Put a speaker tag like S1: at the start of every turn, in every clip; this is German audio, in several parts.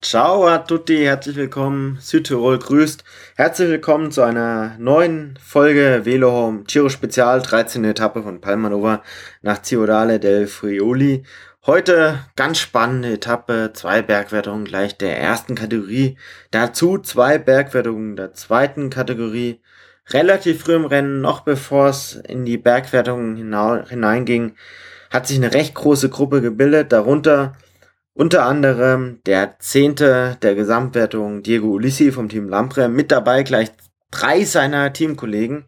S1: Ciao a tutti, herzlich willkommen, Südtirol grüßt. Herzlich willkommen zu einer neuen Folge Velo Home Giro Spezial, 13. Etappe von Palmanova nach Ciudad del Friuli. Heute ganz spannende Etappe, 2 Bergwertungen gleich der ersten Kategorie, dazu 2 Bergwertungen der zweiten Kategorie. Relativ früh im Rennen, noch bevor es in die Bergwertungen hineinging, hat sich eine recht große Gruppe gebildet, darunter unter anderem der 10. der Gesamtwertung Diego Ulissi vom Team Lampre, mit dabei gleich 3 seiner Teamkollegen.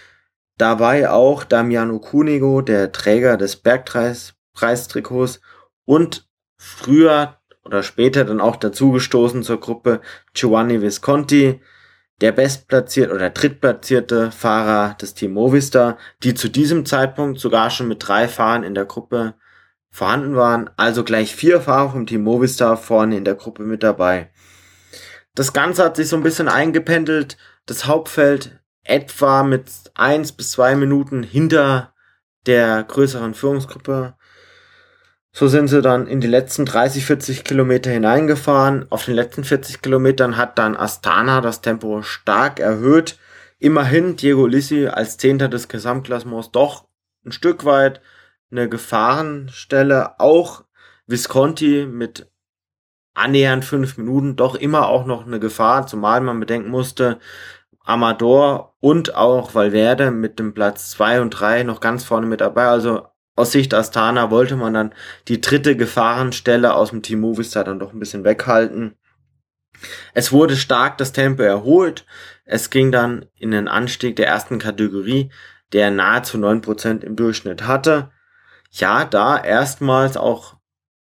S1: Dabei auch Damiano Cunego, der Träger des Bergpreistrikots, und früher oder später dann auch dazugestoßen zur Gruppe Giovanni Visconti, der bestplatzierte oder drittplatzierte Fahrer des Team Movistar, die zu diesem Zeitpunkt sogar schon mit 3 Fahrern in der Gruppe vorhanden waren, also gleich 4 Fahrer vom Team Movistar vorne in der Gruppe mit dabei. Das Ganze hat sich so ein bisschen eingependelt, das Hauptfeld etwa mit 1 bis 2 Minuten hinter der größeren Führungsgruppe. So sind sie dann in die letzten 30, 40 Kilometer hineingefahren. Auf den letzten 40 Kilometern hat dann Astana das Tempo stark erhöht. Immerhin Diego Ulissi als 10. des Gesamtklassements doch ein Stück weit eine Gefahrenstelle, auch Visconti mit annähernd 5 Minuten, doch immer auch noch eine Gefahr, zumal man bedenken musste, Amador und auch Valverde mit dem Platz 2 und 3 noch ganz vorne mit dabei, also aus Sicht Astana wollte man dann die dritte Gefahrenstelle aus dem Team Movistar dann doch ein bisschen weghalten. Es wurde stark das Tempo erholt, es ging dann in den Anstieg der ersten Kategorie, der nahezu 9% im Durchschnitt hatte. Ja, da erstmals auch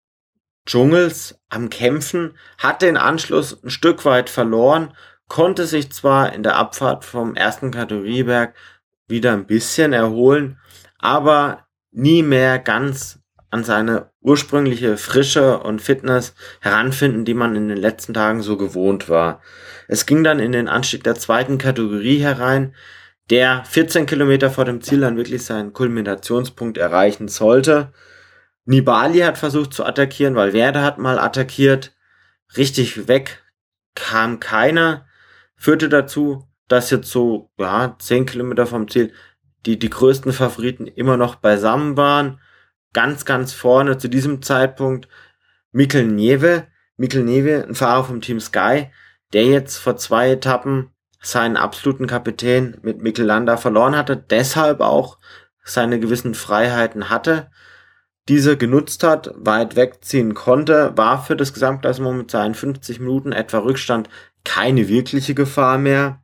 S1: Dschungels am Kämpfen, hat den Anschluss ein Stück weit verloren, konnte sich zwar in der Abfahrt vom ersten Kategorieberg wieder ein bisschen erholen, aber nie mehr ganz an seine ursprüngliche Frische und Fitness heranfinden, die man in den letzten Tagen so gewohnt war. Es ging dann in den Anstieg der zweiten Kategorie herein, der 14 Kilometer vor dem Ziel dann wirklich seinen Kulminationspunkt erreichen sollte. Nibali hat versucht zu attackieren, Valverde hat mal attackiert. Richtig weg kam keiner. Führte dazu, dass jetzt so 10 Kilometer vom Ziel die größten Favoriten immer noch beisammen waren. Ganz, ganz vorne zu diesem Zeitpunkt Mikel Nieve, ein Fahrer vom Team Sky, der jetzt vor 2 Etappen seinen absoluten Kapitän mit Mikel Landa verloren hatte, deshalb auch seine gewissen Freiheiten hatte, diese genutzt hat, weit wegziehen konnte, war für das Gesamtklassement mit seinen 50 Minuten etwa Rückstand keine wirkliche Gefahr mehr,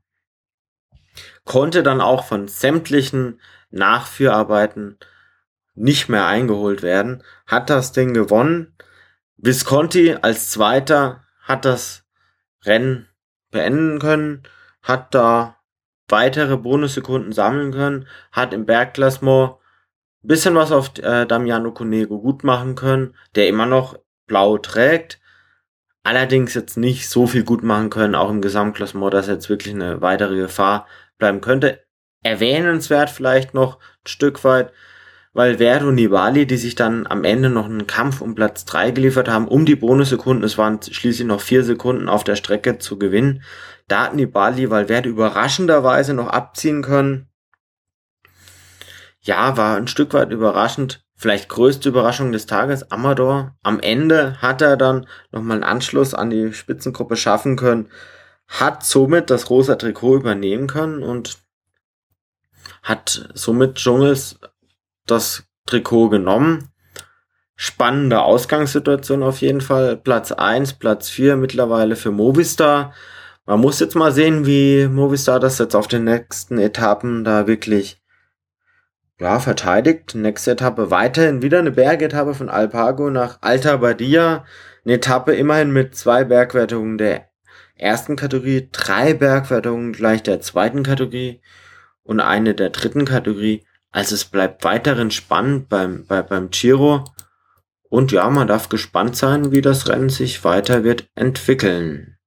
S1: konnte dann auch von sämtlichen Nachführarbeiten nicht mehr eingeholt werden, hat das Ding gewonnen. Visconti als Zweiter hat das Rennen beenden können, hat da weitere Bonussekunden sammeln können, hat im Bergklassement ein bisschen was auf Damiano Cunego gut machen können, der immer noch blau trägt, allerdings jetzt nicht so viel gut machen können, auch im Gesamtklassement, dass jetzt wirklich eine weitere Gefahr bleiben könnte. Erwähnenswert vielleicht noch ein Stück weit Valverde und Nibali, die sich dann am Ende noch einen Kampf um Platz 3 geliefert haben, um die Bonussekunden, es waren schließlich noch 4 Sekunden auf der Strecke zu gewinnen. Da hat Nibali Valverde überraschenderweise noch abziehen können. Ja, war ein Stück weit überraschend, vielleicht größte Überraschung des Tages, Amador. Am Ende hat er dann nochmal einen Anschluss an die Spitzengruppe schaffen können, hat somit das rosa Trikot übernehmen können und hat somit Dschungels das Trikot genommen. Spannende Ausgangssituation auf jeden Fall. Platz 1, Platz 4 mittlerweile für Movistar. Man muss jetzt mal sehen, wie Movistar das jetzt auf den nächsten Etappen da wirklich verteidigt. Nächste Etappe weiterhin wieder eine Bergetappe von Alpago nach Alta Badia. Eine Etappe immerhin mit 2 Bergwertungen der ersten Kategorie, 3 Bergwertungen gleich der zweiten Kategorie und eine der dritten Kategorie. Also es bleibt weiterhin spannend beim Giro. Und ja, man darf gespannt sein, wie das Rennen sich weiter wird entwickeln.